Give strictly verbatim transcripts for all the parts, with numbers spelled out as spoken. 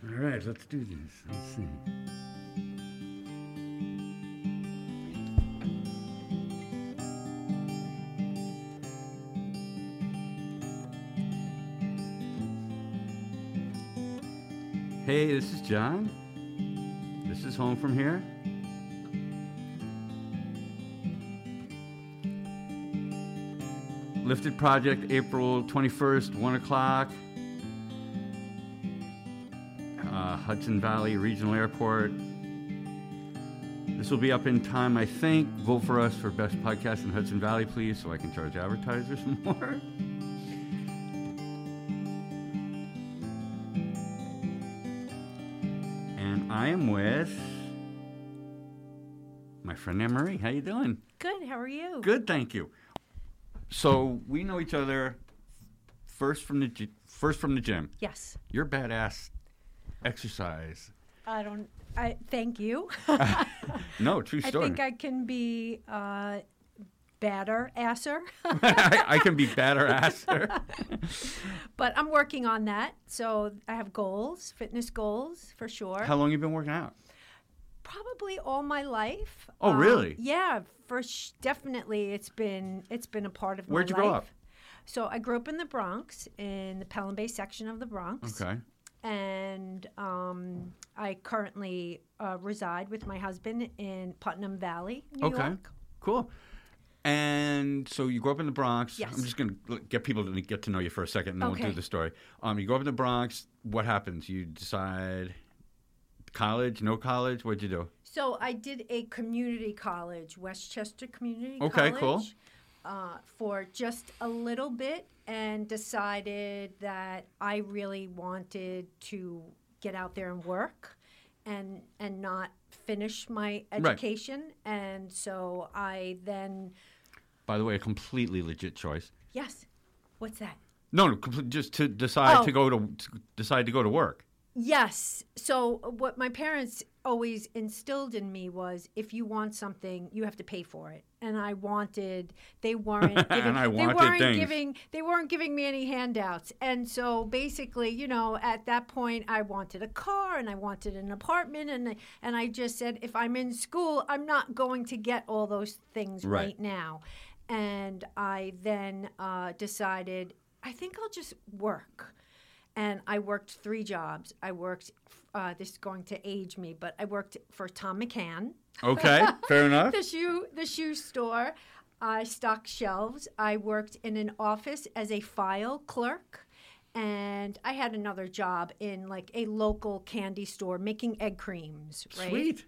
All right, let's do this. Let's see. Hey, this is John. This is Home From Here. Lifted Project, April twenty-first, one o'clock. Uh, Hudson Valley Regional Airport. This will be up in time, I think. Vote for us for Best Podcast in Hudson Valley, please, so I can charge advertisers more. And I am with my friend Anne Marie. How you doing? Good. How are you? Good, thank you. So we know each other first from the gy- first from the gym. Yes. You're badass. Exercise. I don't. I thank you. No, true story. I think I can be uh, badder asser. I, I can be badder asser. But I'm working on that. So I have goals, fitness goals for sure. How long you been working out? Probably all my life. Oh, Um, really? Yeah, for sh- definitely. It's been it's been a part of Where'd my you life. grow up? So I grew up in the Bronx, in the Pelham Bay section of the Bronx. Okay. And um, I currently uh, reside with my husband in Putnam Valley, New Okay. York. Cool. And so you grew up in the Bronx. Yes. I'm just going to get people to get to know you for a second, and then we'll Okay. do the story. Um, you grew up in the Bronx. What happens? You decide college, no college? What'd you do? So I did a community college, Westchester Community Okay, College. cool. Uh, for just a little bit, and decided that I really wanted to get out there and work and and not finish my education. And so I then, By the way, a completely legit choice. yes, what's that? No, no, compl- just to decide Oh. to go to, to decide to go to work. Yes. So what my parents always instilled in me was, if you want something, you have to pay for it. And I wanted, they weren't giving, And I they wanted weren't things. giving, they weren't giving me any handouts. And so basically, you know, at that point, I wanted a car and I wanted an apartment, and and I just said, if I'm in school, I'm not going to get all those things Right. right, now. And I then uh, decided, I think I'll just work. And I worked three jobs. I worked, uh, this is going to age me, but I worked for Tom McCann, Okay, fair enough. the shoe, the shoe store. I stocked shelves. I worked in an office as a file clerk. And I had another job in like a local candy store making egg creams, right? Sweet.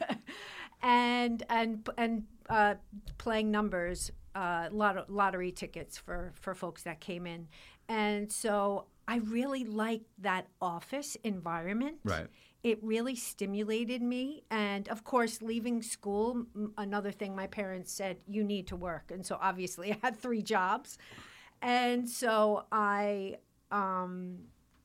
and and and uh, playing numbers, uh, lot lottery tickets for for folks that came in, and so I really liked that office environment. Right. It really stimulated me, and of course, leaving school, m- another thing my parents said, you need to work, and so obviously I had three jobs, and so I. Um,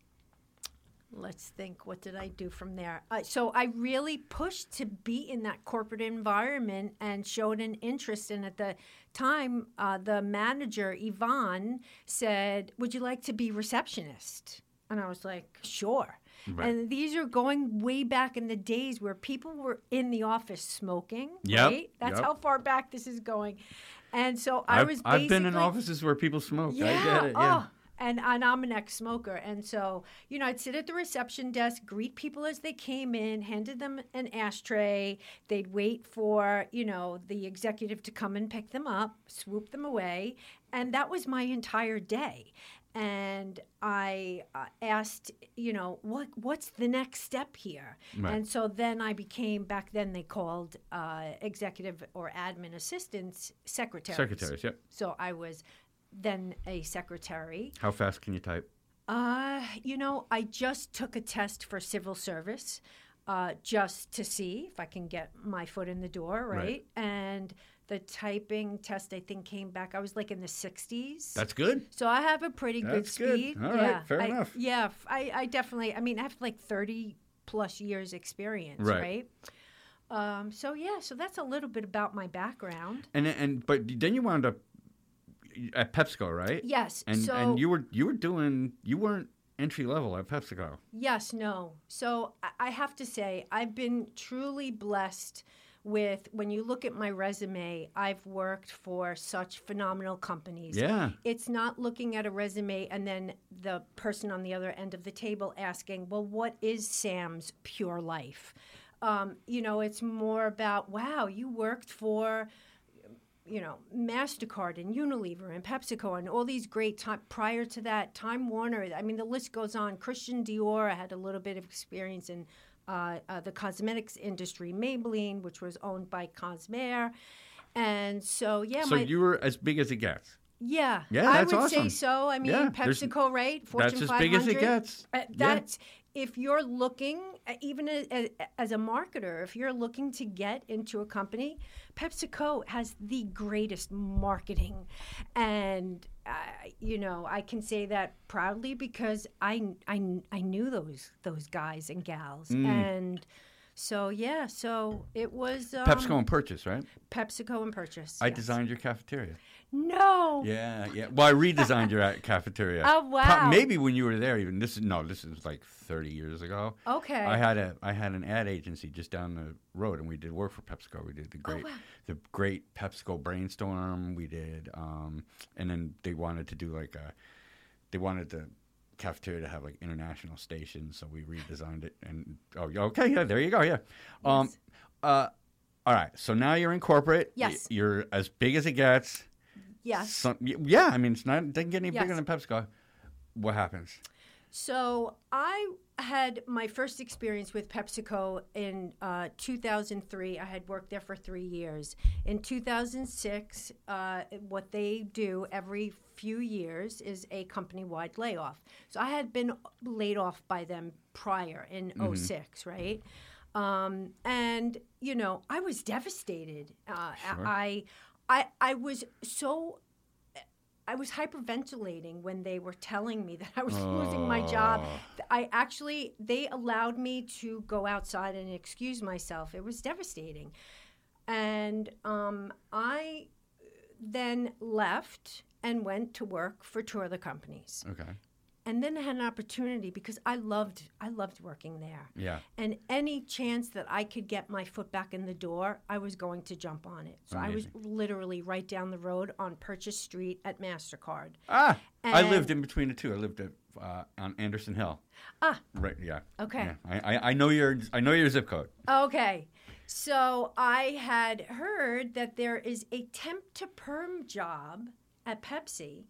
Let's think, what did I do from there? Uh, so I really pushed to be in that corporate environment and showed an interest. And at the time, uh, the manager, Yvonne, said, would you like to be receptionist? And I was like, sure. Right. And these are going way back in the days where people were in the office smoking, Yep, right? That's yep. how far back this is going. And so I I've, was I've been in basically- offices where people smoke. yeah. I get it. Yeah. Oh, and, and I'm an ex-smoker. And so, you know, I'd sit at the reception desk, greet people as they came in, handed them an ashtray. They'd wait for, you know, the executive to come and pick them up, swoop them away. And that was my entire day. And I uh, asked, you know, what what's the next step here? Right. And so then I became, back then they called uh, executive or admin assistants secretaries. Secretaries, yep. So I was then a secretary. How fast can you type? Uh, you know, I just took a test for civil service uh, just to see if I can get my foot in the door, right? Right. And the typing test, I think, came back. I was like in the sixties. That's good. So I have a pretty good That's good. speed. All right, yeah, fair I- enough. Yeah, f- I, I definitely, I mean, I have like thirty plus years experience, Right. right? Um, so yeah, so that's a little bit about my background. And and but then you wound up at PepsiCo, right? Yes. And so and you were you were doing you weren't entry level at PepsiCo. Yes, no. So I- I have to say, I've been truly blessed with, when you look at my resume, I've worked for such phenomenal companies. Yeah. It's not looking at a resume and then the person on the other end of the table asking, well, what is Sam's pure life? Um, you know, it's more about, wow, you worked for, you know, MasterCard and Unilever and PepsiCo and all these great time. Prior to that, Time Warner. I mean, the list goes on. Christian Dior, I had a little bit of experience in uh, uh, the cosmetics industry. Maybelline, which was owned by Cosmere. And so, yeah. So my, you were as big as it gets. Yeah. Yeah, I that's would awesome. say so. I mean, Yeah, there's- PepsiCo, right? Fortune That's as five big hundred. as it gets. Uh, Yeah. that's if you're looking, uh, even as, as, as a marketer, if you're looking to get into a company, PepsiCo has the greatest marketing, and uh, you know I can say that proudly because I, I, I knew those those guys and gals, Mm. and so yeah, so it was um, PepsiCo and Purchase, right? PepsiCo and Purchase. I yes. designed your cafeteria. No. Yeah, yeah. Well, I redesigned your at- cafeteria. Oh, Pro- wow. Maybe when you were there, even this is no, this is like thirty years ago. Okay. I had a I had an ad agency just down the road, and we did work for PepsiCo. We did the great wow. the great PepsiCo brainstorm. We did, um, and then they wanted to do like a they wanted the cafeteria to have like international stations, so we redesigned it. And oh, okay, yeah, there you go, yeah. Um, Yes. uh, all right, so now you're in corporate. Yes. Y- you're as big as it gets. Yes. Some, y- yeah, I mean, it's not, it doesn't get any Yes. bigger than PepsiCo. What happens? So I had my first experience with PepsiCo in uh, two thousand three. I had worked there for three years. In two thousand six, uh, what they do every few years is a company-wide layoff. So I had been laid off by them prior in oh six, right? Um, and, you know, I was devastated. Uh, Sure. I, I, I was so... I was hyperventilating when they were telling me that I was losing my job. Oh. I actually, they allowed me to go outside and excuse myself. It was devastating. And um, I then left and went to work for two other companies. Okay. And then I had an opportunity because I loved I loved working there. Yeah. And any chance that I could get my foot back in the door, I was going to jump on it. So I was literally right down the road on Purchase Street at MasterCard. Ah, I And- lived in between the two. I lived at, uh, on Anderson Hill. Ah. Right. Yeah. Okay. Yeah. I, I, I know your I know your zip code. Okay. So I had heard that there is a temp to perm job at Pepsi,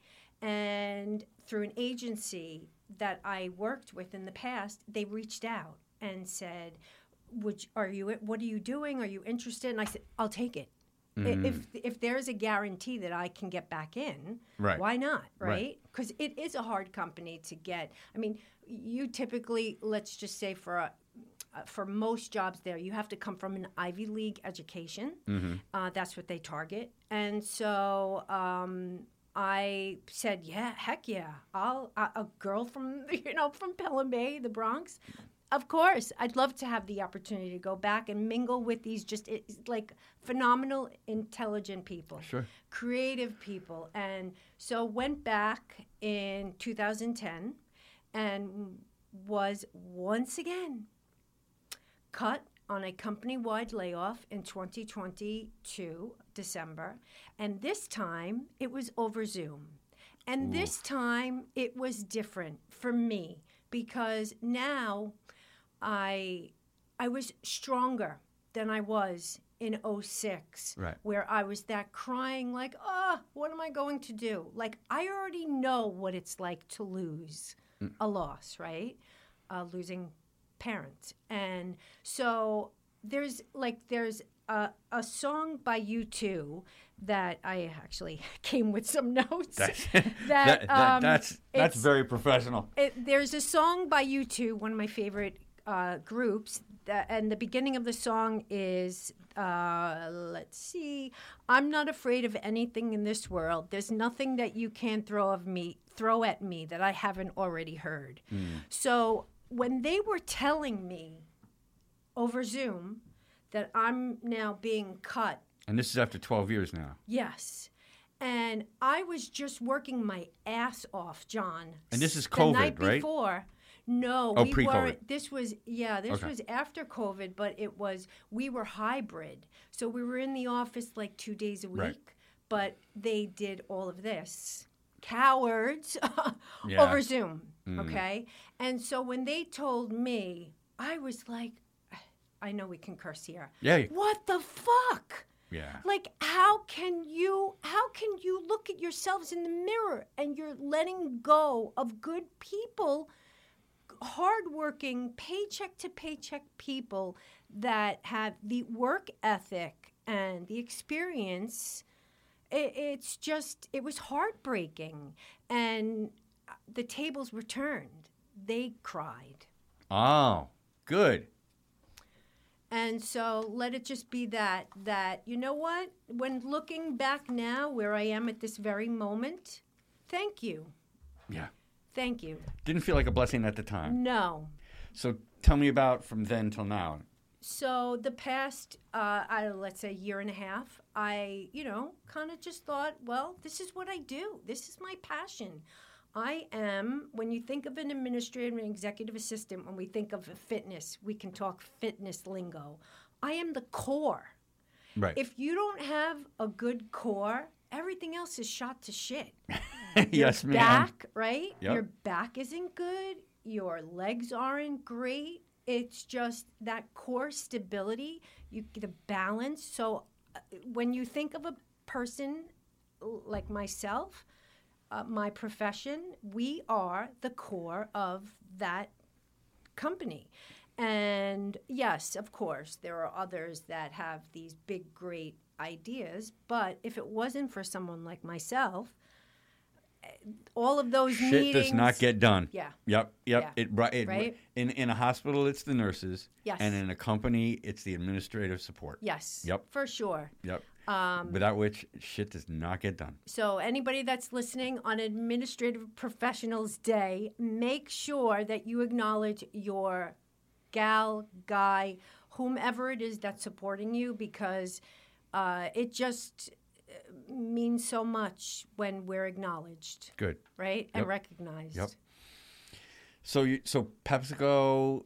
and through an agency that I worked with in the past, they reached out and said, "Would are you? What are you doing? Are you interested?" And I said, "I'll take it. I- If if there's a guarantee that I can get back in, Right. why not? Right. Right? Because it is a hard company to get. I mean, you typically, let's just say for a uh, for most jobs there, you have to come from an Ivy League education. Mm-hmm. Uh, that's what they target. And so um, I said, yeah, heck yeah. I'll, a, a girl from, you know, from Pelham Bay, the Bronx. Of course. I'd love to have the opportunity to go back and mingle with these just it's like phenomenal, intelligent people. Sure. Creative people. And so went back in two thousand ten and was once again cut on a company-wide layoff in twenty twenty-two, December. And this time, it was over Zoom. And Ooh. this time, it was different for me because now I, I was stronger than I was in oh six, Right. where I was that crying like, oh, what am I going to do? Like, I already know what it's like to lose Mm. a loss, right? Uh, losing parents. And so there's like there's a, a song by U two that I actually came with some notes. That's, that, that, that- um, that's that's it's- very professional. It, there's a song by U two, one of my favorite uh, groups, that, and the beginning of the song is, uh, let's see, I'm not afraid of anything in this world. There's nothing that you can throw of me, throw at me that I haven't already heard. So when they were telling me over Zoom that I'm now being cut, And this is after twelve years now. yes, And I was just working my ass off, John. And this is the COVID, night right? Before. No, Oh, we pre-COVID. weren't. This was, yeah, this Okay. was after COVID, but it was, we were hybrid. So we were in the office like two days a week, Right. but they did all of this. Cowards Yeah. over Zoom, Mm. okay? And so when they told me, I was like, I know we can curse here. Yeah. What the fuck? Yeah. Like, how can you how can you look at yourselves in the mirror and you're letting go of good people, hardworking, paycheck to paycheck people that have the work ethic and the experience? It, it's just, it was heartbreaking. And the tables were turned. They cried. Oh, good. And so let it just be that, that, you know what? When looking back now where I am at this very moment, thank you. Yeah. Thank you. Didn't feel like a blessing at the time. No. So tell me about from then till now. So the past, uh, I don't know, let's say year and a half, I, you know, kind of just thought, well, this is what I do. This is my passion. I am, when you think of an administrative and executive assistant, when we think of fitness, we can talk fitness lingo. I am the core. Right. If you don't have a good core, everything else is shot to shit. Yes, Your ma'am. back, right? Yep. Your back isn't good. Your legs aren't great. It's just that core stability, you the balance. So uh, when you think of a person like myself, uh, my profession, we are the core of that company. And yes, of course, there are others that have these big, great ideas. But if it wasn't for someone like myself, all of those Shit meetings does not get done. Yeah. Yep. Yep. Yeah. It, ri- it Right? in in a hospital it's the nurses. Yes. And in a company it's the administrative support. Yes. Yep. For sure. Yep. Um, Without which shit does not get done. So anybody that's listening on Administrative Professionals Day, make sure that you acknowledge your gal, guy, whomever it is that's supporting you, because uh, it just uh, means so much when we're acknowledged, Good. right? And Yep. recognized. Yep. So you so PepsiCo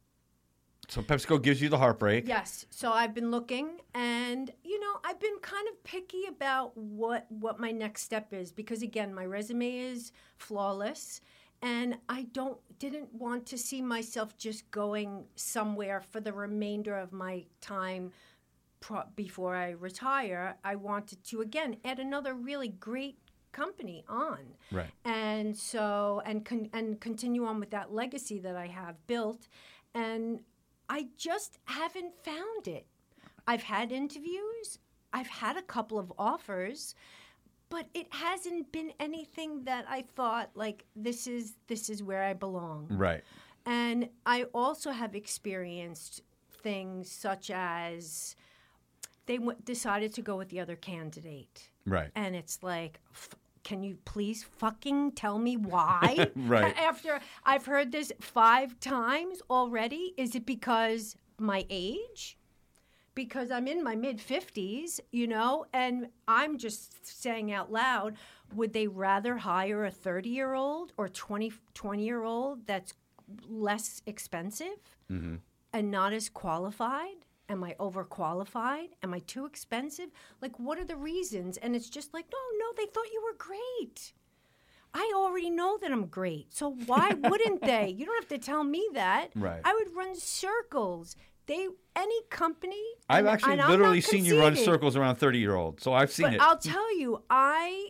so PepsiCo gives you the heartbreak. Yes. So I've been looking, and you know, I've been kind of picky about what what my next step is, because again, my resume is flawless, and I don't didn't want to see myself just going somewhere for the remainder of my time pro- before I retire. I wanted to again add another really great company on. Right. And so and con- and continue on with that legacy that I have built, and I just haven't found it. I've had interviews, I've had a couple of offers, but it hasn't been anything that I thought like this is this is where I belong. Right. And I also have experienced things such as they w- decided to go with the other candidate. Right. And it's like, f- can you please fucking tell me why? Right. After I've heard this five times already, is it because my age? Because I'm in my mid fifties, you know, and I'm just saying out loud, would they rather hire a thirty-year-old or twenty, twenty-year-old that's less expensive Mm-hmm. and not as qualified? Am I overqualified? Am I too expensive? Like, what are the reasons? And it's just like, no, no, they thought you were great. I already know that I'm great. So why wouldn't they? You don't have to tell me that. Right. I would run circles. They, any company. I've and- actually and I'm literally not seen you run conceited, circles around thirty-year-olds, so I've seen But it. I'll tell you, I,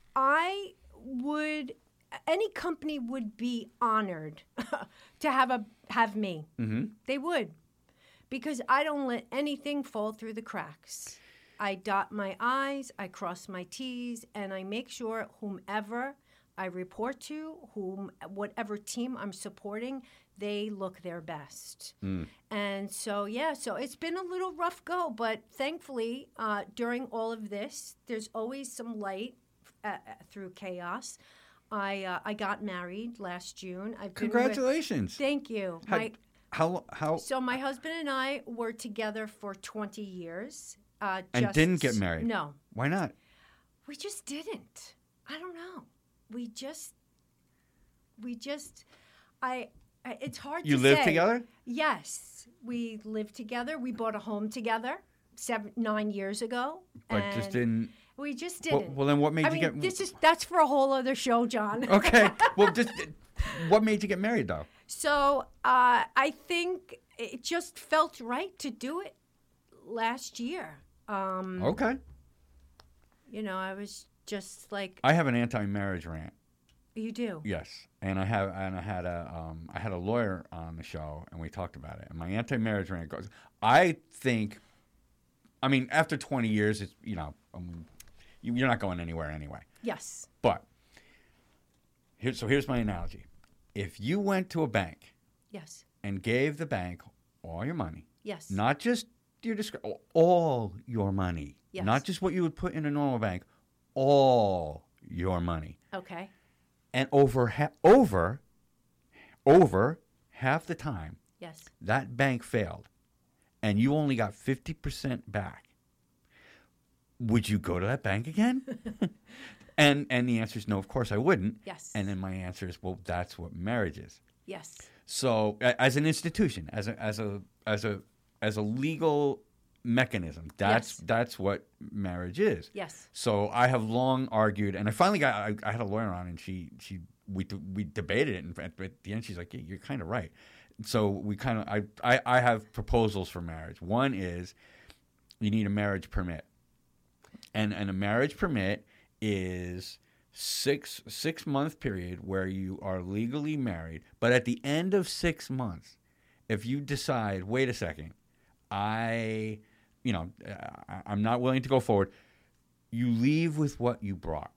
I would, any company would be honored to have a have me. Mm-hmm. They would. Because I don't let anything fall through the cracks. I dot my I's, I cross my T's, and I make sure whomever I report to, whom whatever team I'm supporting, they look their best. Mm. And so, yeah, so it's been a little rough go, but thankfully, uh, during all of this, there's always some light uh, through chaos. I uh, I got married last June. I've been with- Congratulations. Thank you. How, My, how how so my husband and I were together for twenty years. Uh, and just- didn't get married? No. Why not? we just didn't. I don't know. We just, we just, I, I it's hard You to live say. together? Yes. We lived together. We bought a home together seven, nine years ago. But and just didn't. We just Well, didn't. well, then what made I you mean, get? this is, that's for a whole other show, John. Okay. Well, just what made you get married, though? So uh, I think it just felt right to do it last year. Um, Okay. You know, I was just like, I have an anti-marriage rant. you do. Yes, and I have, and I had a, um, I had a lawyer on the show, and we talked about it. And my anti-marriage rant goes, I think, I mean, after twenty years, it's you know, um, you, you're not going anywhere anyway. Yes. But here, so here's my analogy: if you went to a bank Yes. and gave the bank all your money, Yes. not just your disc- all your money, Yes. not just what you would put in a normal bank, all your money. Okay. And over ha- over over half the time Yes. that bank failed and you only got fifty percent back, would you go to that bank again? and and the answer is no, of course I wouldn't. Yes. And then my answer is, well, that's what marriage is. Yes. So a- as an institution, as a as a as a as a legal mechanism, that's Yes. that's what marriage is. Yes. So I have long argued, and I finally got. I, I had a lawyer on, and she she we we debated it, and at the end she's like, yeah, "You're kind of right." So we kind of I, I I have proposals for marriage. One is you need a marriage permit, and and a marriage permit is six six month period where you are legally married, but at the end of six months, if you decide, wait a second, I you know, I, I'm not willing to go forward. You leave with what you brought.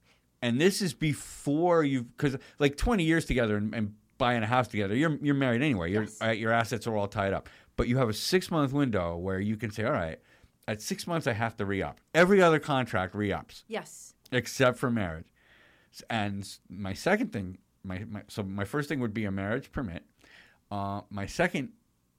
And this is before you've, because like twenty years together and, and buying a house together, you're you're married anyway. Your Yes. uh, your assets are all tied up. But you have a six-month window where you can say, all right, at six months I have to re-up. Every other contract re-ups, Yes. except for marriage. And my second thing, my, my so my first thing would be a marriage permit. Uh, my second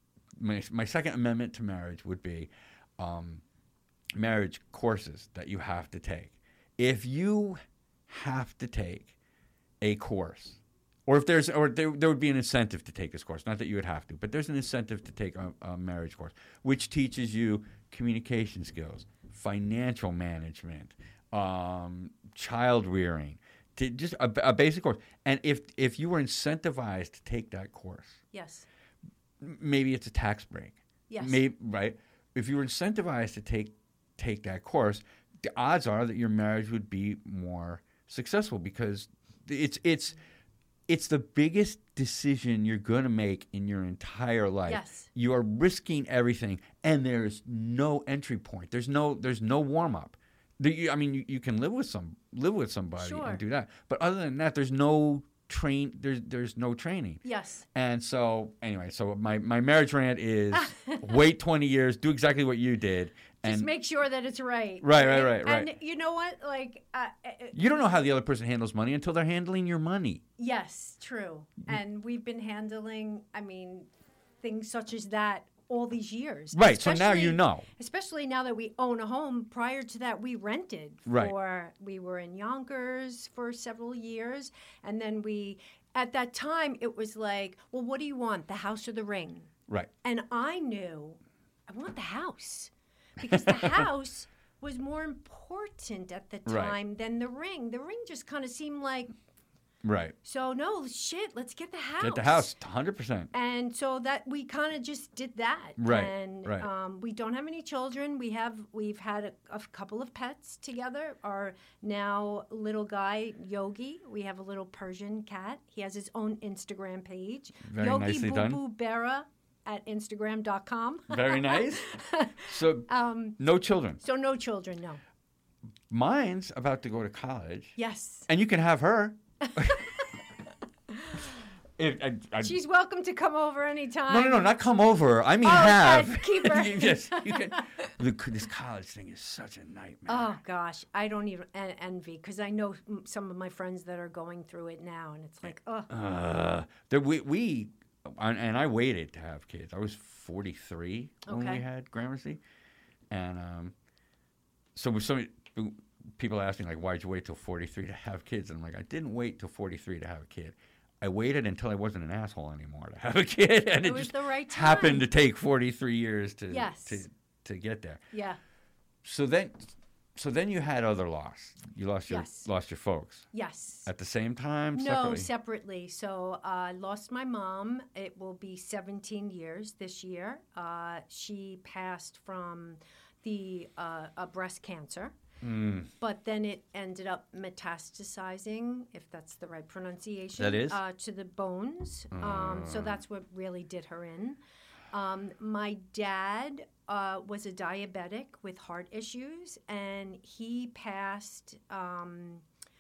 my, my second amendment to marriage would be um, marriage courses that you have to take. If you have to take a course, or if there's, or there, there would be an incentive to take this course, not that you would have to, but there's an incentive to take a, a marriage course, which teaches you communication skills, financial management, um, child rearing, to just a, a basic course. And if if you were incentivized to take that course, Yes. maybe it's a tax break. Yes. Maybe, right? If you were incentivized to take take that course, the odds are that your marriage would be more successful because it's it's it's the biggest decision you're going to make in your entire life. Yes. You are risking everything, and there's no entry point. There's no there's no warm up. I mean, you, you can live with some live with somebody Sure. and do that, but other than that, there's no train. There's there's no training. Yes. And so, anyway, so my, my marriage rant is wait twenty years, do exactly what you did. And Just make sure that it's right. Right, right, right, right. And you know what? Like, uh, uh, you don't know how the other person handles money until they're handling your money. yes, true. And we've been handling, I mean, things such as that all these years. Right, so now you Especially- know. Especially now that we own a home. Prior to that, we rented Right. for, we were in Yonkers for several years. And then we, at that time, it was like, well, what do you want, the house or the ring? Right. And I knew I want the house because the house was more important at the Right. time than the ring. The ring just kind of seemed like, Right. so no, shit, let's get the house. Get the house, one hundred percent. And so that we kind of just did that. Right, And right. Um, we don't have any children. We have we've had a, a couple of pets together. Our now little guy Yogi. We have a little Persian cat. He has his own Instagram page. Very Yogi nicely Boo done. Boo Bera at Instagram dot com. Very nice. So, um, no children. so no children, no. Mine's about to go to college, Yes. and you can have her. If, I, I, She's welcome to come over anytime. no, no, no, not come over. I mean, Oh, have. God, keep her. yes, you can. The, this college thing is such a nightmare. Oh gosh, I don't even en- envy because I know m- some of my friends that are going through it now, and it's like, oh, Uh, there, we, we and and I waited to have kids. I was forty-three when Okay. we had Gramercy, and um, so we so people ask me, like, why'd you wait till forty-three to have kids? And I'm like, I didn't wait till forty-three to have a kid. I waited until I wasn't an asshole anymore to have a kid. And It it, was just the right time. happened to take forty-three years to, Yes. to, to get there. Yeah. So then, so then you had other loss. You lost your Yes. lost your folks Yes. at the same time. No, separately? separately. So I lost my mom. It will be seventeen years this year. Uh, she passed from the uh, a breast cancer. Mm. But then it ended up metastasizing, if that's the right pronunciation. That is? Uh, to the bones. Um, so that's what really did her in. Um, my dad uh, was a diabetic with heart issues, and he passed um,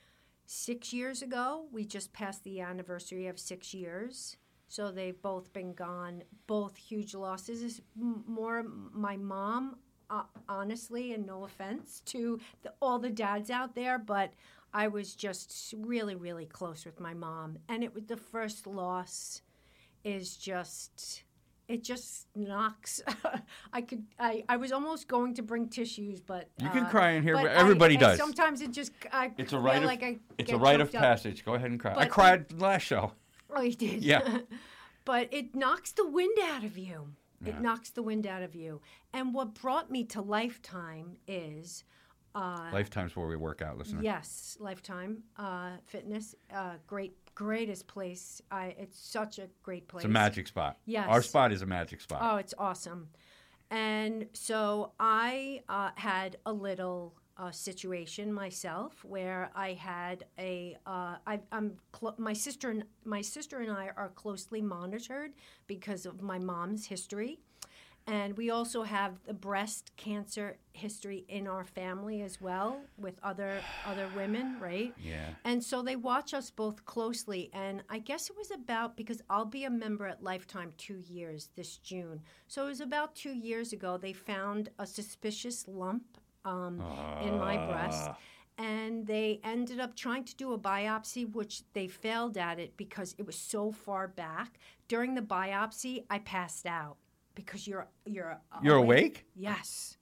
six years ago. We just passed the anniversary of six years. So they've both been gone, both huge losses. M- More my mom. Uh, honestly, and no offense to the, all the dads out there, but I was just really, really close with my mom. And it was the first loss is just, it just knocks. I could, I, I was almost going to bring tissues, but. You can uh, cry in here. but Everybody I, does. Sometimes it just, I It's a feel rite of like I it's get a rite of choked up. passage. Go ahead and cry. I But- cried last show. Oh, you did? Yeah. But it knocks the wind out of you. It Yeah. knocks the wind out of you. And what brought me to Lifetime is... Uh, Lifetime's where we work out, listener. Yes, Lifetime uh, Fitness, uh, great, greatest place. I, it's such a great place. It's a magic spot. Yes. Our spot is a magic spot. Oh, it's awesome. And so I uh, had a little uh, situation myself where I had a uh, I, I'm cl- my sister and my sister and I are closely monitored because of my mom's history. And we also have the breast cancer history in our family as well with other other women, right? Yeah. And so they watch us both closely. And I guess it was about, because I'll be a member at Lifetime two years this June. So it was about two years ago, they found a suspicious lump um, in my breast. Ah. And they ended up trying to do a biopsy, which they failed at it because it was so far back. During the biopsy, I passed out. Because you're you're You're awake? Yes.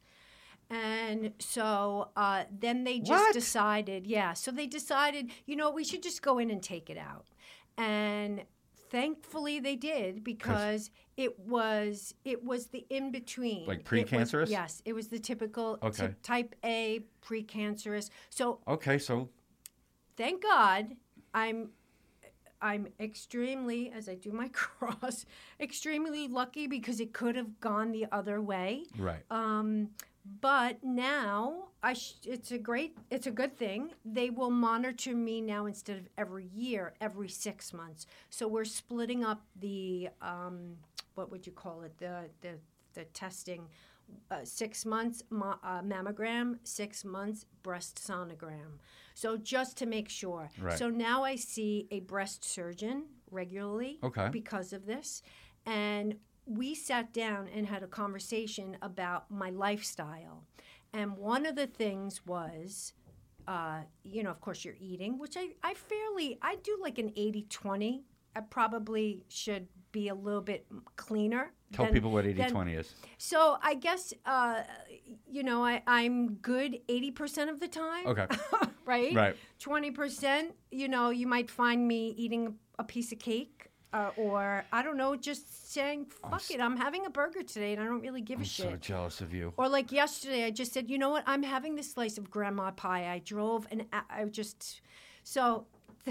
And so uh, then they just What? decided, yeah. So they decided, you know, we should just go in and take it out. And thankfully they did, because it was it was the in between. Like It was- precancerous? Yes, it was the typical Okay. ty- type A precancerous. So Okay, so thank God I'm I'm extremely, as I do my cross, extremely lucky, because it could have gone the other way. right. Um, but now I sh- it's a great, it's a good thing. They will monitor me now instead of every year, every six months. So we're splitting up the um, what would you call it? The the the testing. Uh, six months ma- uh, mammogram, six months breast sonogram. So just to make sure. Right. So now I see a breast surgeon regularly Okay. because of this. And we sat down and had a conversation about my lifestyle. And one of the things was, uh, you know, of course, you're eating, which I, I fairly, I do like an eighty twenty. I probably should be a little bit cleaner. Tell than- people what eighty than- twenty is. So I guess, uh, you know, I, I'm good eighty percent of the time. Okay. Right? Right. twenty percent, you know, you might find me eating a piece of cake uh, or, I don't know, just saying, fuck s- it, I'm having a burger today and I don't really give I'm a shit. so jealous of you. Or like yesterday, I just said, you know what? I'm having this slice of grandma pie. I drove and I I just, so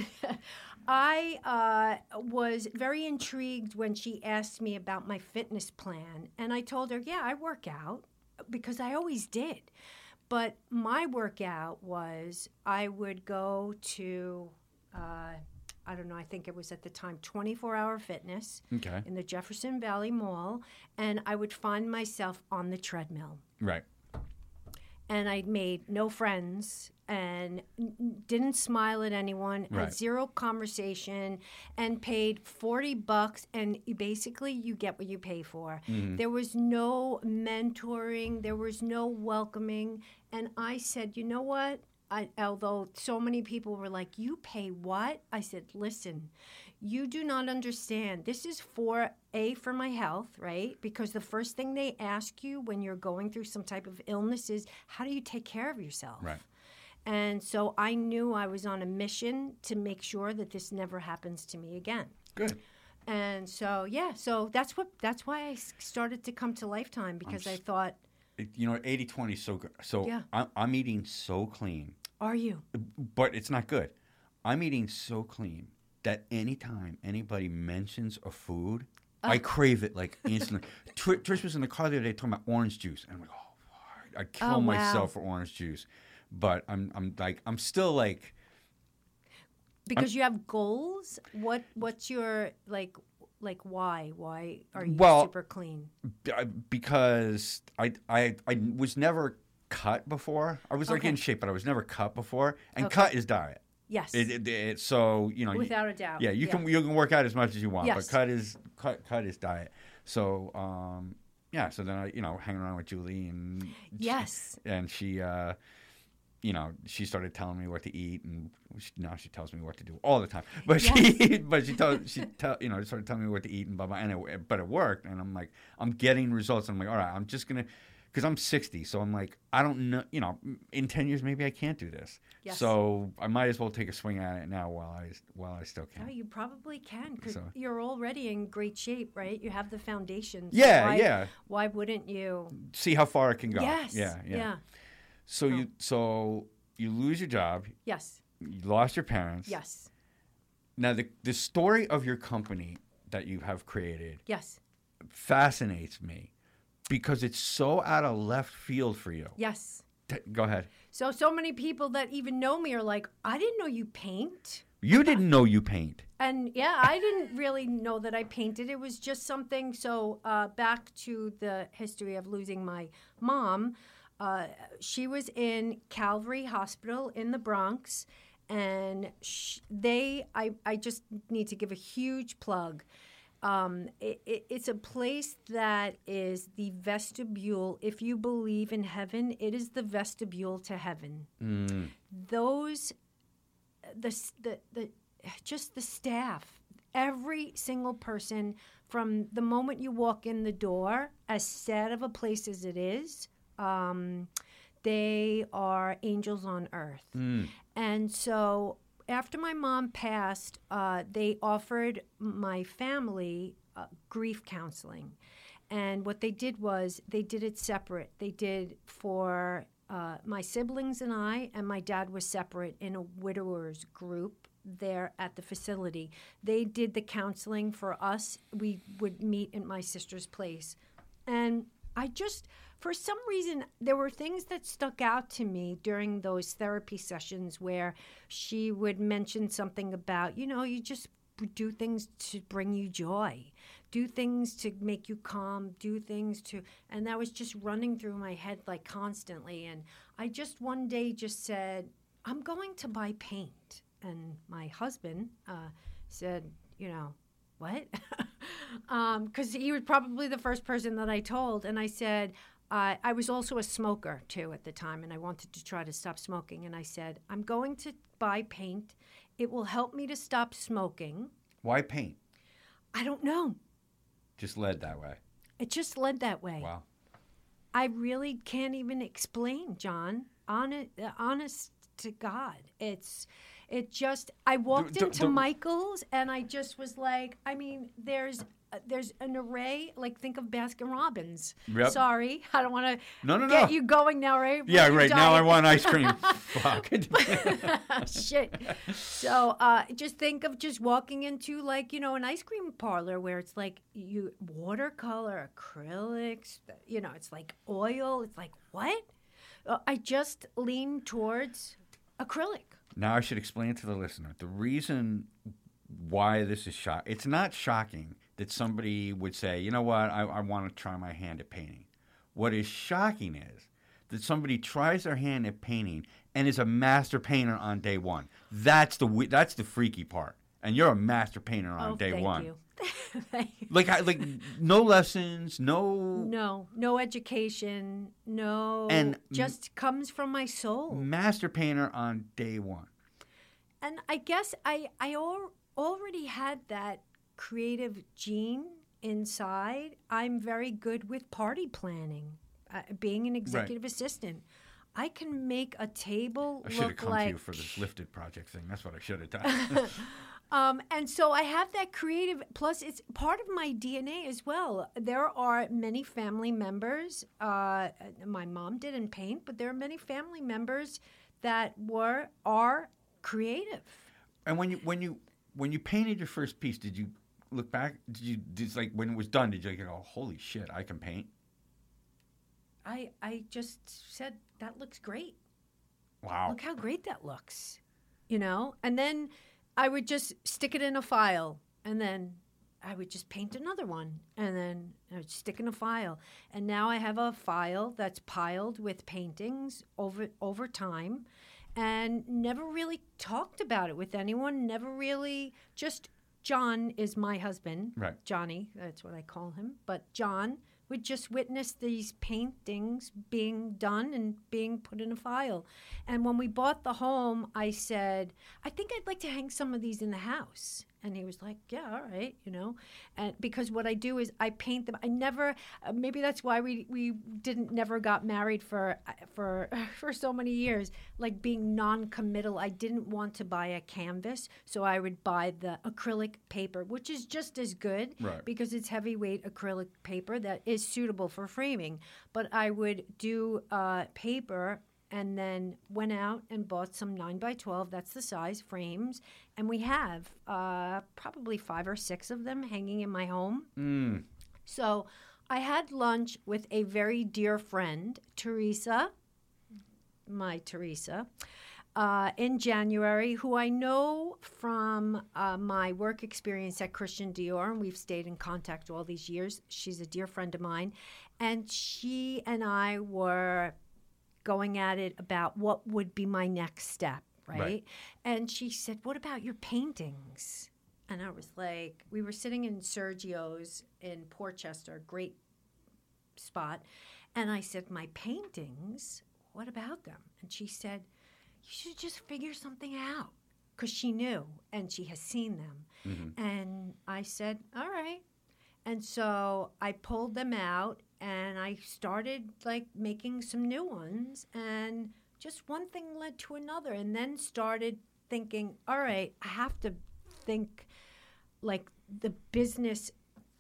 I uh, was very intrigued when she asked me about my fitness plan. And I told her, yeah, I work out, because I always did. But my workout was I would go to, uh, I don't know, I think it was at the time twenty-four hour Fitness Okay. in the Jefferson Valley Mall, and I would find myself on the treadmill. Right. And I made no friends and n- n- didn't smile at anyone, Right. had zero conversation, and paid forty bucks. And you basically, you get what you pay for. Mm-hmm. There was no mentoring, there was no welcoming. And I said, you know what? I, although so many people were like, you pay what? I said, listen, you do not understand. This is for, A, for my health, right? Because the first thing they ask you when you're going through some type of illness is, how do you take care of yourself? Right. And so I knew I was on a mission to make sure that this never happens to me again. Good. And so, yeah, so that's what that's why I s- started to come to Lifetime, because I s- thought, You know, eighty twenty is so good. So Yeah. I'm, I'm eating so clean, are you? but it's not good. I'm eating so clean that anytime anybody mentions a food, I crave it like instantly. Tr- Trish was in the car the other day talking about orange juice, and I'm like, oh, I'd kill Oh, wow. myself for orange juice. But I'm, I'm like, I'm still like, Because you have goals? What What's your, like, like why? Why are you Well, super clean? b- I- because I, I, I was never cut before. I was like Okay. in shape, but I was never cut before. And Okay. cut is diet. Yes. It, it, it, so you know, you- Without a doubt. yeah, you can you can work out as much as you want, Yes. but cut is cut cut is diet. So um, yeah, so then I you know hanging around with Julie and Yes. and she uh, you know she started telling me what to eat, and she, now she tells me what to do all the time. But she but she told she tell you know started telling me what to eat and blah blah, and it, but it worked, and I'm like I'm getting results. And I'm like, all right, I'm just gonna. Because I'm sixty, so I'm like, I don't know, you know, in ten years maybe I can't do this. Yes. So I might as well take a swing at it now while I while I still Oh, can. you probably can, because So- you're already in great shape, right? You have the foundation. So Yeah, why, yeah. Why wouldn't you? See how far it can go. Yes. Yeah, yeah. Yeah. So Oh. you so you lose your job, Yes. you lost your parents. Yes. Now the the story of your company that you have created Yes. fascinates me because it's so out of left field for you. Yes. T- go ahead. So, so many people that even know me are like, I didn't know you paint. You didn't know you paint. And yeah, I didn't really know that I painted. It was just something. So, uh, back to the history of losing my mom, uh, she was in Calvary Hospital in the Bronx. And sh- they, I, I just need to give a huge plug. Um, it, it, it's a place that is the vestibule. If you believe in heaven, it is the vestibule to heaven. Mm. Those, the, the, the, just the staff, every single person from the moment you walk in the door, as sad of a place as it is, um, they are angels on earth. Mm. And so after my mom passed, uh, they offered my family uh, grief counseling. And what they did was they did it separate. They did for uh, my siblings and I, and my dad was separate in a widowers group there at the facility. They did the counseling for us. We would meet at my sister's place. And I just, for some reason, there were things that stuck out to me during those therapy sessions where she would mention something about, you know, you just do things to bring you joy, do things to make you calm, do things to, and that was just running through my head like constantly. And I just one day just said, I'm going to buy paint. And my husband uh, said, you know, what? Because um, he was probably the first person that I told. And I said, uh, I was also a smoker, too, at the time, and I wanted to try to stop smoking. And I said, I'm going to buy paint. It will help me to stop smoking. Why paint? I don't know. Just led that way. It just led that way. Wow. I really can't even explain, John. Honest, honest to God. It's... It just, I walked The- the- into the- Michael's and I just was like, I mean, there's uh, there's an array, like think of Baskin Robbins. Yep. Sorry, I don't want to No, no, get no. you going now, right? Yeah, With your right. Now I diet. want ice cream. Fuck. Shit. So uh, just think of just walking into like, you know, an ice cream parlor where it's like you watercolor, acrylics, you know, it's like oil. It's like, what? Uh, I just lean towards acrylic. Now I should explain to the listener the reason why this is shock. It's not shocking that somebody would say, you know what, I, I want to try my hand at painting. What is shocking is that somebody tries their hand at painting and is a master painter on day one. That's the we- that's the freaky part. And you're a master painter on oh, day thank one. You. Thank you. Like I, like no lessons, no. No, no education, no, And just comes from my soul. Master painter on day one. And I guess I, I al- already had that creative gene inside. I'm very good with party planning, uh, being an executive assistant. I can make a table I should have look come like to you for this lifted project thing. That's what I should have done. Um, and so I have that creative, plus it's part of my D N A as well. There are many family members, uh, my mom didn't paint, but there are many family members that were, are creative. And when you when you when you painted your first piece, did you look back? Did you did like when it was done? Did you like go, holy shit, I can paint? I I just said that looks great. Wow. Look how great that looks, you know. And then I would just stick it in a file, and then I would just paint another one, and then I would stick in a file. And now I have a file that's piled with paintings over over time, and never really talked about it with anyone. Never really, just John is my husband. Right. Johnny, that's what I call him. But John would just witness these paintings being done and being put in a file. And when we bought the home, I said, I think I'd like to hang some of these in the house. And he was like, yeah, all right, you know. And because what I do is I paint them. I never, uh, maybe that's why we we didn't never got married for for for so many years. Like being non-committal, I didn't want to buy a canvas, so I would buy the acrylic paper, which is just as good, right, because it's heavyweight acrylic paper that is suitable for framing. But I would do uh, paper. And then went out and bought some nine by twelve, that's the size, frames. And we have uh, probably five or six of them hanging in my home. Mm. So I had lunch with a very dear friend, Teresa, my Teresa, uh, in January, who I know from uh, my work experience at Christian Dior, and we've stayed in contact all these years. She's a dear friend of mine. And she and I were going at it about what would be my next step, right? right? And she said, what about your paintings? And I was like, we were sitting in Sergio's in Portchester, great spot. And I said, my paintings, what about them? And she said, you should just figure something out. Because she knew, and she has seen them. Mm-hmm. And I said, all right. And so I pulled them out, and I started like making some new ones, and just one thing led to another, and then started thinking, all right, I have to think like the business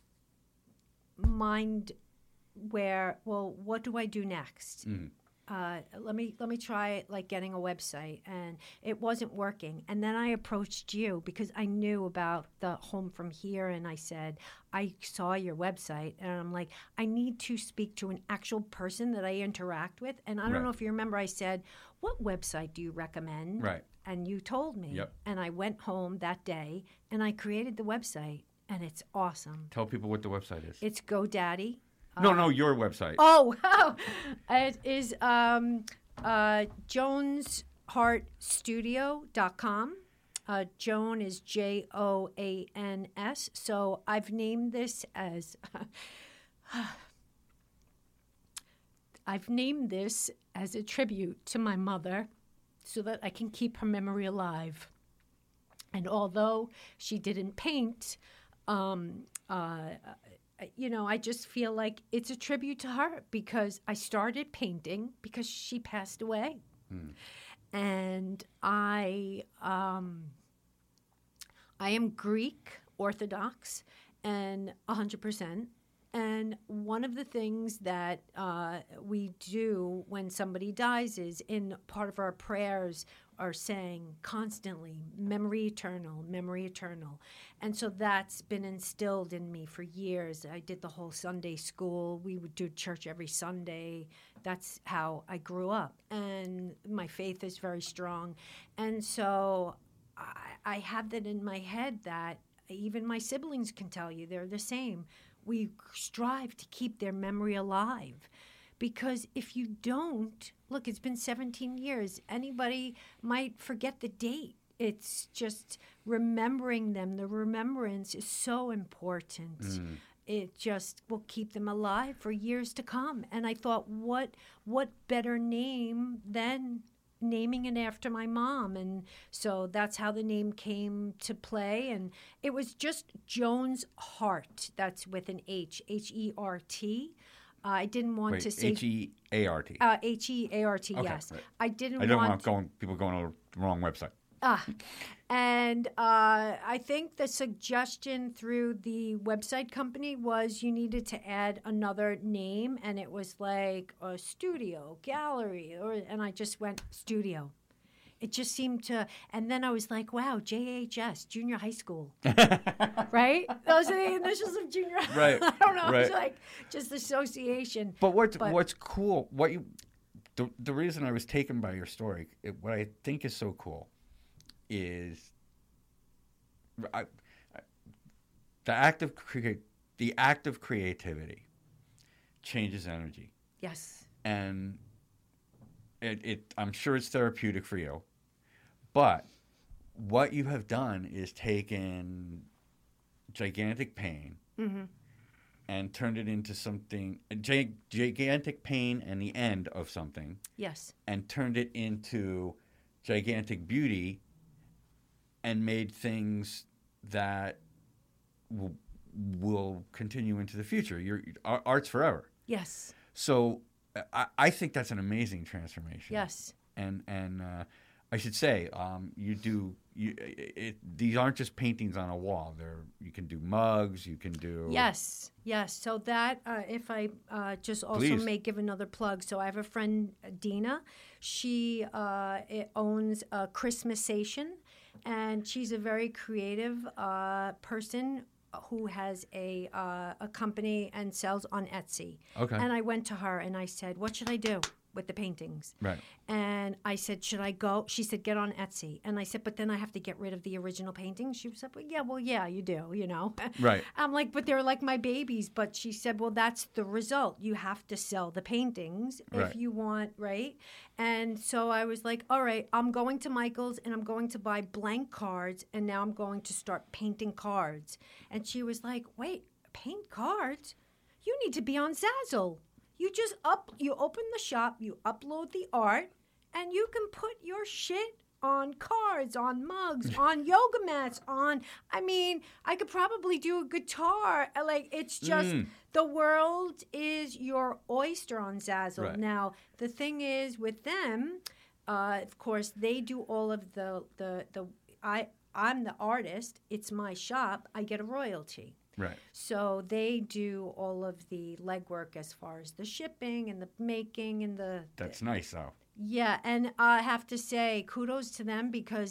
mind where, well, what do I do next? Mm. Uh, let me let me try like getting a website, and it wasn't working. And then I approached you because I knew about the Home From Here, and I said, I saw your website, and I'm like, I need to speak to an actual person that I interact with. And I don't right. know if you remember, I said, what website do you recommend? Right. And you told me. Yep. And I went home that day, and I created the website, and it's awesome. Tell people what the website is. It's GoDaddy. No, no, your website. Oh, wow. It is um, uh, jones heart studio dot com. Uh, Joan is J O A N S. So I've named this as... I've named this as a tribute to my mother so that I can keep her memory alive. And although she didn't paint... Um, uh, you know, I just feel like it's a tribute to her because I started painting because she passed away. Hmm. And I um, I am Greek Orthodox and one hundred percent. And one of the things that uh, we do when somebody dies is in part of our prayers are saying constantly, memory eternal, memory eternal. And so that's been instilled in me for years. I did the whole Sunday school. We would do church every Sunday. That's how I grew up. And my faith is very strong. And so I, I have that in my head that even my siblings can tell you they're the same. We strive to keep their memory alive. Because if you don't, look, it's been seventeen years. Anybody might forget the date. It's just remembering them. The remembrance is so important. Mm. It just will keep them alive for years to come. And I thought, what what better name than naming it after my mom? And so that's how the name came to play. And it was just Jones Heart. That's with an H, H E R T. I didn't want Wait, to say H E A R T. uh, H E A R T. Okay, Yes, right. I didn't I don't want. want going people going to the wrong website. Ah, and uh, I think the suggestion through the website company was you needed to add another name, and it was like a studio, gallery, or and I just went studio. It just seemed to, and then I was like, wow, J H S, junior high school, right? Those are the initials of junior high. Right, I don't know. right. It's like just association. But what's But- what's cool? What you the the reason I was taken by your story, it, what I think is so cool, is I, I, the act of crea- the act of creativity changes energy, Yes. and it, it I'm sure it's therapeutic for you, but what you have done is taken gigantic pain Mm-hmm. and turned it into something gi- gigantic pain and the end of something, Yes. and turned it into gigantic beauty and made things that will, will continue into the future. Your ar- art's forever. Yes. So I, I think that's an amazing transformation. Yes. And and uh, I should say, um, you do you. It, it, these aren't just paintings on a wall. They're you can do mugs. You can do Yes, yes. So that, uh, if I uh, just also Please. may give another plug. So I have a friend, uh, Dina. She uh, it owns a Christmasation, and she's a very creative uh, person who has a uh, a company and sells on Etsy. Okay. And I went to her and I said, "What should I do with the paintings?" Right. And I said, "Should I go?" She said, "Get on Etsy." And I said, "But then I have to get rid of the original paintings." She was like, well, "Yeah, well, yeah, you do, you know." Right. I'm like, "But they're like my babies." But she said, "Well, that's the result. You have to sell the paintings Right. if you want, right?" And so I was like, "All right, I'm going to Michael's and I'm going to buy blank cards, and now I'm going to start painting cards." And she was like, "Wait, paint cards? You need to be on Zazzle. You just up, you open the shop, you upload the art, and you can put your shit on cards, on mugs, on yoga mats, on, I mean, I could probably do a guitar. Uh, Like, it's just, Mm. the world is your oyster on Zazzle. Right. Now, the thing is with them, uh, of course, they do all of the, the, the, I, I'm the artist. It's my shop. I get a royalty. Right. So they do all of the legwork as far as the shipping and the making and the, That's nice, though. yeah, and I have to say kudos to them because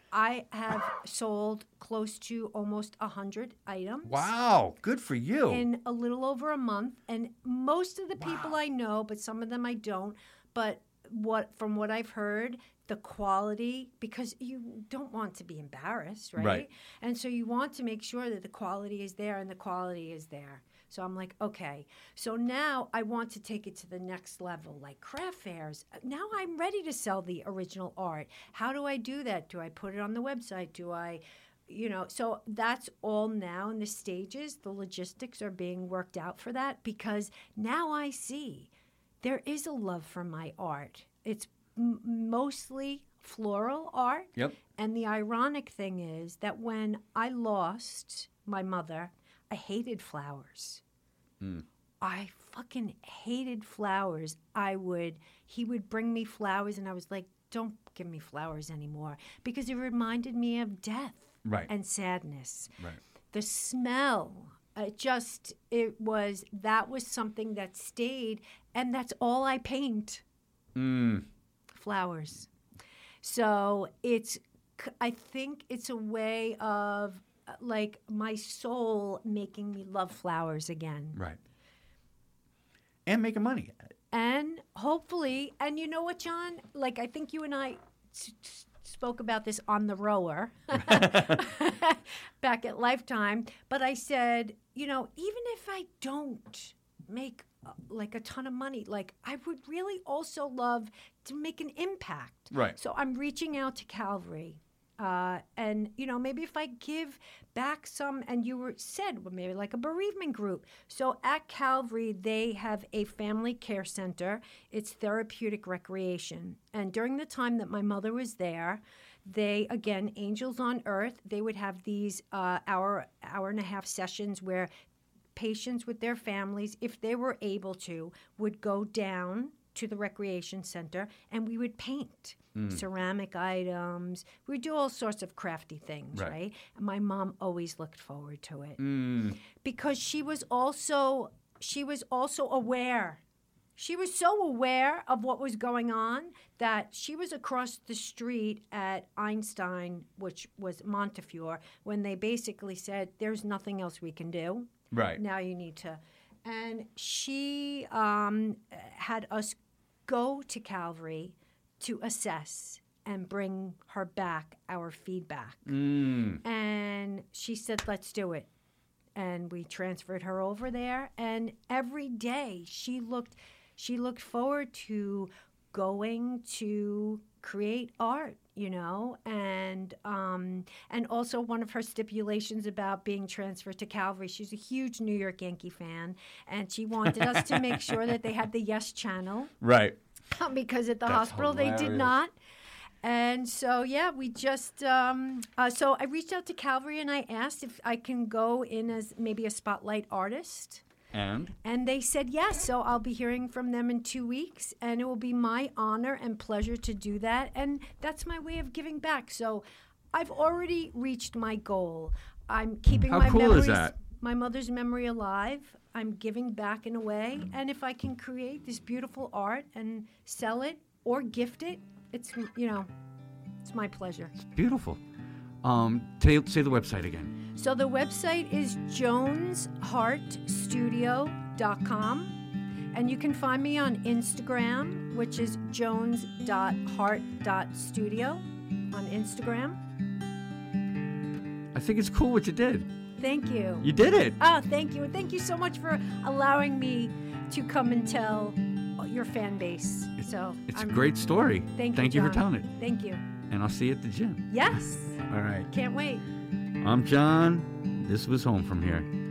I have sold close to almost a hundred items. Wow. Good for you. In a little over a month, and most of the people Wow. I know, but some of them I don't. But what from what I've heard, the quality, because you don't want to be embarrassed, right? Right. And so you want to make sure that the quality is there, and the quality is there. So I'm like, okay. So now I want to take it to the next level, like craft fairs. Now I'm ready to sell the original art. How do I do that? Do I put it on the website? Do I, you know, so that's all now in the stages. The logistics are being worked out for that because now I see there is a love for my art. It's m- mostly floral art. Yep. And the ironic thing is that when I lost my mother, I hated flowers. Mm. I fucking hated flowers. I would, he would bring me flowers, and I was like, don't give me flowers anymore because it reminded me of death Right. and sadness. Right. The smell, it just, it was, that was something that stayed, and that's all I paint. Mm. Flowers. So it's, I think it's a way of uh, like my soul making me love flowers again. Right. And making money at it. And hopefully, and you know what, John? Like, I think you and I s- s- spoke about this on the rower back at Lifetime. But I said, you know, even if I don't make uh, like a ton of money, like I would really also love to make an impact. Right. So I'm reaching out to Calvary. Uh, and, you know, maybe if I give back some, and you were said, well, maybe like a bereavement group. So at Calvary, they have a family care center. It's therapeutic recreation. And during the time that my mother was there, they, again, Angels on Earth, they would have these uh, hour, hour and a half sessions where patients with their families, if they were able to, would go down to the recreation center and we would paint mm. ceramic items. We would do all sorts of crafty things, right? right? And my mom always looked forward to it mm. because she was also she was also aware. She was so aware of what was going on that she was across the street at Einstein, which was Montefiore, when they basically said, there's nothing else we can do. Right. Now you need to. And she um, had us go to Calvary to assess and bring her back our feedback. Mm. And she said, let's do it. And we transferred her over there. And every day she looked... She looked forward to going to create art, you know, and um, and also one of her stipulations about being transferred to Calvary, she's a huge New York Yankee fan, and she wanted us to make sure that they had the Yes Channel. Right. Because at the That's hospital hilarious. they did not. And so, yeah, we just, um, uh, so I reached out to Calvary and I asked if I can go in as maybe a spotlight artist. And? And they said yes, so I'll be hearing from them in two weeks, and it will be my honor and pleasure to do that, and that's my way of giving back. So I've already reached my goal. I'm keeping How my cool memories, is that? my mother's memory alive. I'm giving back in a way, and if I can create this beautiful art and sell it or gift it, it's, you know, it's my pleasure. It's beautiful. Um, say, say the website again. So the website is jones heart studio dot com, and you can find me on Instagram, which is jones dot heart dot studio on Instagram. I think it's cool what you did. Thank you. You did it. Oh, thank you. Thank you so much for allowing me to come and tell your fan base. It's, so it's I'm, a great story. Thank you, Thank you John. for telling it. Thank you. And I'll see you at the gym. Yes. All right. Can't wait. I'm John. This was Home From Here.